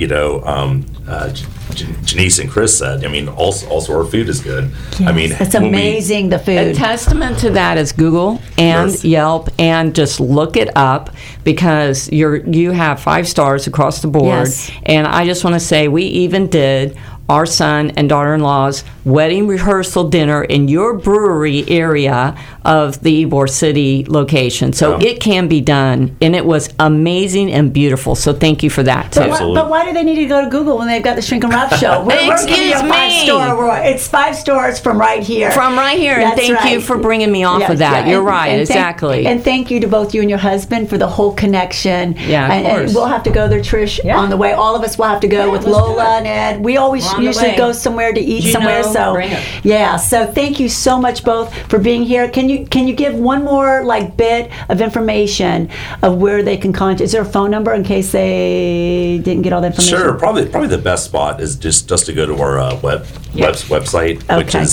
Janice and Chris said, I mean, also our food is good. Yes. I mean, it's amazing, the A food. testament to that is Google and Yes. Yelp, and just look it up, because you have 5 stars across the board. Yes. And I just want to say, we even did our son and daughter-in-law's wedding rehearsal dinner in your brewery area of the Ybor City location. So it can be done, and it was amazing and beautiful. So thank you for that too. Absolutely. But why do they need to go to Google when they've got the Shrink and Wrap Show? We're giving you a Excuse 5-star. It's 5 stars from right here. From right here, and That's thank you right. for bringing me off Yeah, of that. yeah. You're right, And exactly. And thank you to both you and your husband for the whole connection. Yeah, of and course. we'll have to go there, Trish, on the way. All of us will have to go with let's do Lola it. and Ed. We always We're on the usually way. go somewhere to eat You somewhere. know, So bring it. yeah. So thank you so much both for being here. Can you give one more bit of information of where they can contact? Is there a phone number in case they didn't get all the information? Sure. Probably the best spot is just to go to our website, which Okay. is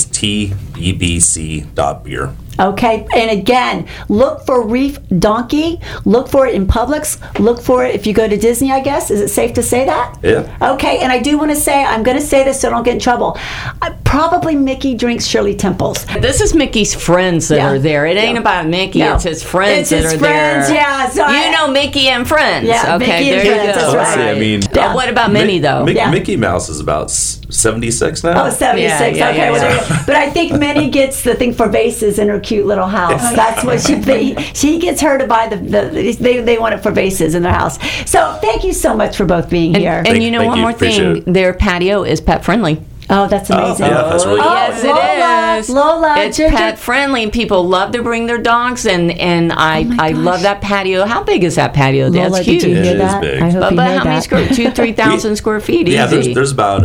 tebc.beer. Okay, and again, look for Reef Donkey. Look for it in Publix. Look for it if you go to Disney, I guess. Is it safe to say that? Yeah. Okay, and I do want to say, I'm going to say this so I don't get in trouble. Probably Mickey drinks Shirley Temples. This is Mickey's friends that are there. It ain't about Mickey. No. It's his friends It's that his are friends, there. yeah, so you know Mickey and friends. Yeah, okay, Mickey and there friends, you go. that's Let's see, I mean, What about Minnie though? Mickey Mouse is about 76 now. Oh, 76. Yeah, okay. yeah. But I think Minnie gets the thing for vases in her cute little house. That's what she gets her to buy they want it for vases in their house. So thank you so much for both being here. And you know, Thank one you. more thing, Appreciate it. their patio is pet friendly. Oh, that's amazing. yeah, that's really cool. Yes, Lola, it is. Lola, it's Ginger. pet friendly. People love to bring their dogs, and I my love that patio. How big is that patio? Lola, That's did huge. you hear It is that? big. I hope But you heard how many that. square? 3,000 square feet. Yeah, easy. there's about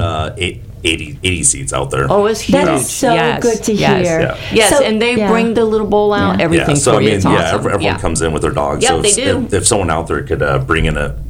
80 seats out there. Oh, it's huge. That is so yes, good to yes. hear. Yeah. Yes, So- and they yeah. bring the little bowl out, Yeah. everything So for I you. mean, It's yeah, awesome. everyone comes in with their dogs. Yep, so they do. If someone out there could bring in a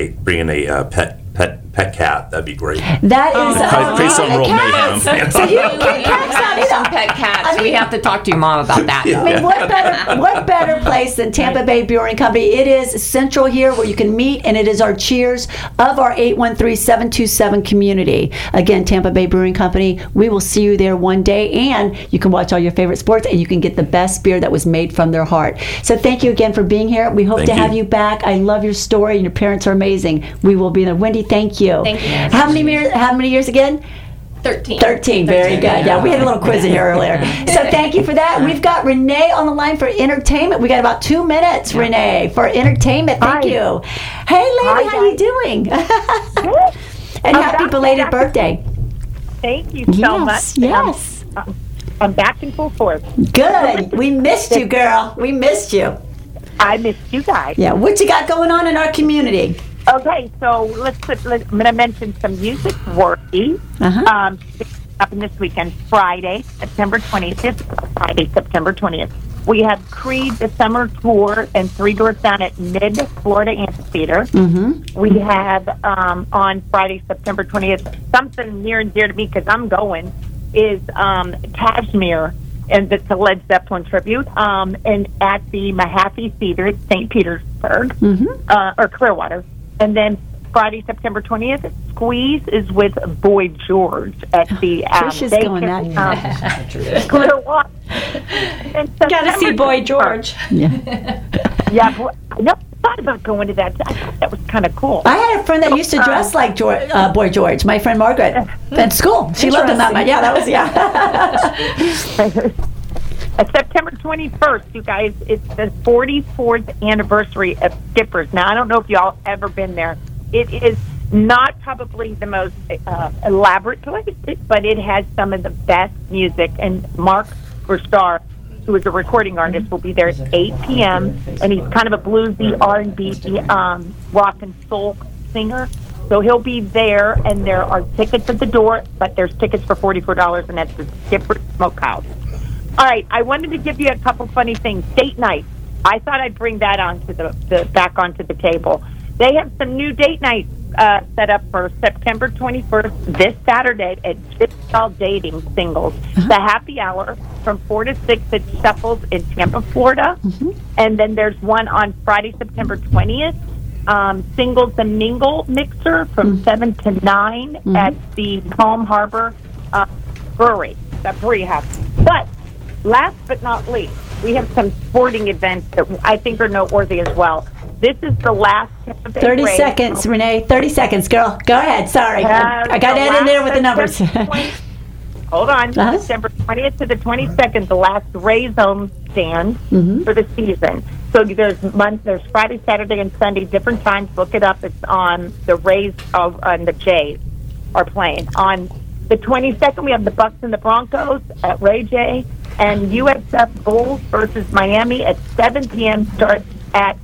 pet cat, that'd be great. That is Create some real mayhem. So you can cats out of Some that. pet cats. I mean- we have to talk to your mom about that. Yeah. I mean, what better place than Tampa Bay Brewing Company? It is central here where you can meet, and it is our cheers of our 813-727 community. Again, Tampa Bay Brewing Company. We will see you there one day, and you can watch all your favorite sports, and you can get the best beer that was made from their heart. So thank you again for being here. We hope Thank to have you. you back. I love your story, and your parents are amazing. We will be there. Wendy, thank you. Thank you. How many years again? 13. 13, very good. Yeah, we had a little quiz in here earlier. So thank you for that. We've got Renee on the line for entertainment. We got about 2 minutes, Renee, for entertainment. Thank you. Hey, lady, how you doing? And happy belated birthday. Thank you so much. Yes. I'm back in full force. Good. We missed you, girl. We missed you. I missed you guys. Yeah. What you got going on in our community? Okay, so I'm going to mention some music worthy. Up in this weekend, Friday, September 20th. We have Creed, the summer tour, and 3 doors down at Mid-Florida Amphitheater. We have, on Friday, September 20th, something near and dear to me because I'm going, is Kashmir, and it's a Led Zeppelin tribute, and at the Mahaffey Theater at St. Petersburg, or Clearwater. And then Friday, September 20th, Squeeze is with Boy George at the Clearwater. Gotta see Boy George. Yeah, I thought about going to that. I thought that was kind of cool. I had a friend that used to dress like Boy George. My friend Margaret at school. She loved him that much. Yeah, that was September 21st, you guys. It's the 44th anniversary of Skippers. Now, I don't know if y'all ever been there. It is not probably the most elaborate place, but it has some of the best music. And Mark Verstar, who is a recording artist, will be there at 8 p.m. And he's kind of a bluesy R&B, rock and soul singer. So he'll be there, and there are tickets at the door, but there's tickets for $44, and that's the Skipper Smokehouse. All right, I wanted to give you a couple funny things. Date night. I thought I'd bring that onto back onto the table. They have some new date nights set up for September 21st, this Saturday at Jigsaw Dating Singles. The happy hour from 4 to 6 at Shuffles in Tampa, Florida. And then there's one on Friday, September 20th, Singles and Mingle Mixer from 7 to 9 at the Palm Harbor Brewery. That brewery has. But last but not least, we have some sporting events that I think are noteworthy as well. This is the last 30 seconds, Renee. 30 seconds, girl. Go ahead. Sorry. I got Ed in there with the numbers. Hold on. December 20th to the 22nd, the last Rays home stand for the season. So there's Friday, Saturday, and Sunday, different times. Look it up. It's on the Rays and the Jays are playing. On the 22nd, we have the Bucks and the Broncos at Ray J. And USF Bulls versus Miami at 7 p.m. starts at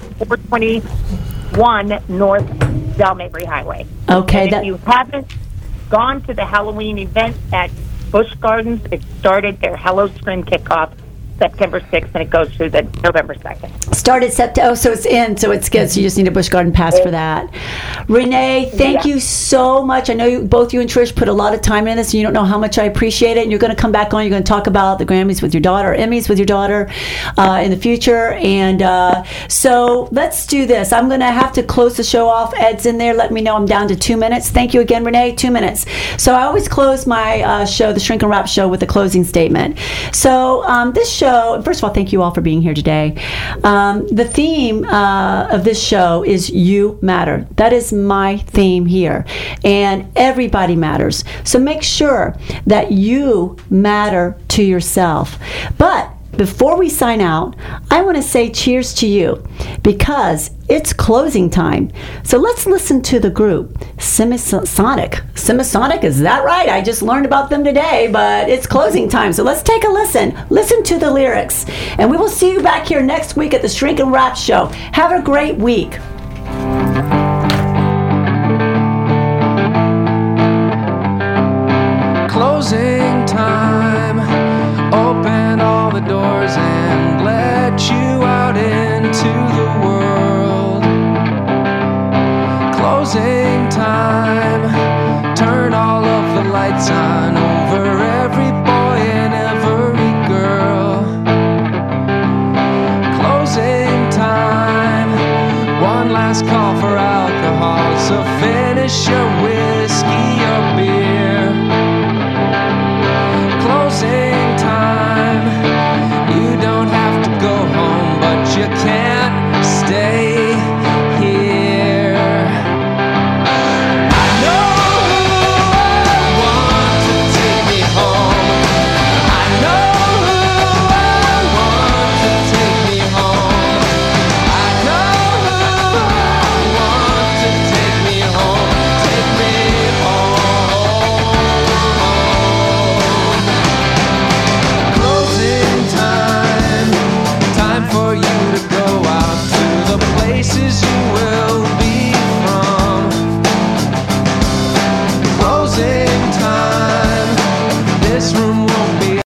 421 North Del Mabry Highway. Okay. And if you haven't gone to the Halloween event at Busch Gardens, it started their Hello Scream kickoff September 6th, and it goes through the November 2nd. Started September. Oh, so it's in. So it's good. So you just need a Busch Garden pass for that. Renee, thank you so much. I know both you and Trish put a lot of time in this, and you don't know how much I appreciate it. And you're going to come back on. You're going to talk about the Grammys with your daughter, Emmys with your daughter in the future. And so let's do this. I'm going to have to close the show off. Ed's in there. Let me know I'm down to 2 minutes. Thank you again, Renee. 2 minutes. So I always close my show, the Shrink and Wrap show, with a closing statement. So this show, first of all, thank you all for being here today. The theme of this show is You Matter. That is my theme here. And everybody matters. So make sure that you matter to yourself. But before we sign out, I want to say cheers to you because it's closing time. So let's listen to the group Semisonic. Semisonic, is that right? I just learned about them today, but it's closing time. So let's take a listen. Listen to the lyrics. And we will see you back here next week at the Shrink and Wrap Show. Have a great week. Closing time. Open all the doors and let you out into the world. Closing time. Turn all of the lights on over every boy and every girl. Closing time. One last call for alcohol, so finish your